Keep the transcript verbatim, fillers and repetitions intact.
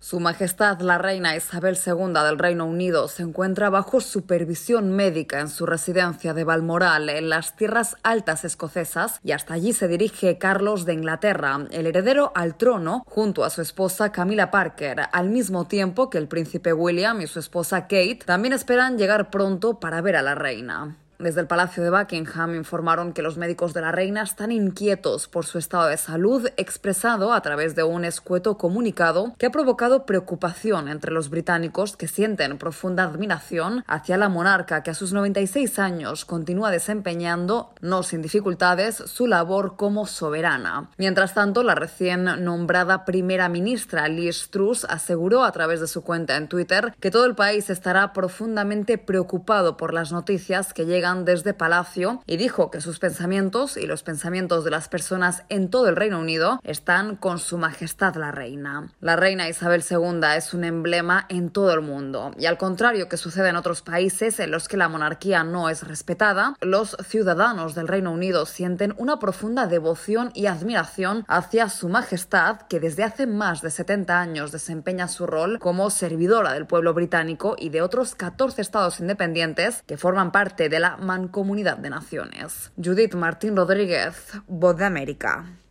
Su Majestad la Reina Isabel segunda del Reino Unido se encuentra bajo supervisión médica en su residencia de Balmoral, en las tierras altas escocesas, y hasta allí se dirige Carlos de Inglaterra, el heredero al trono, junto a su esposa Camilla Parker, al mismo tiempo que el príncipe William y su esposa Kate también esperan llegar pronto para ver a la reina. Desde el Palacio de Buckingham informaron que los médicos de la reina están inquietos por su estado de salud, expresado a través de un escueto comunicado que ha provocado preocupación entre los británicos, que sienten profunda admiración hacia la monarca, que a sus noventa y seis años continúa desempeñando, no sin dificultades, su labor como soberana. Mientras tanto, la recién nombrada primera ministra Liz Truss aseguró a través de su cuenta en Twitter que todo el país estará profundamente preocupado por las noticias que llegan desde Palacio, y dijo que sus pensamientos y los pensamientos de las personas en todo el Reino Unido están con Su Majestad la Reina. La Reina Isabel segunda es un emblema en todo el mundo, y al contrario que sucede en otros países en los que la monarquía no es respetada, los ciudadanos del Reino Unido sienten una profunda devoción y admiración hacia Su Majestad, que desde hace más de setenta años desempeña su rol como servidora del pueblo británico y de otros catorce estados independientes que forman parte de la Mancomunidad de Naciones. Judith Martín Rodríguez, Voz de América.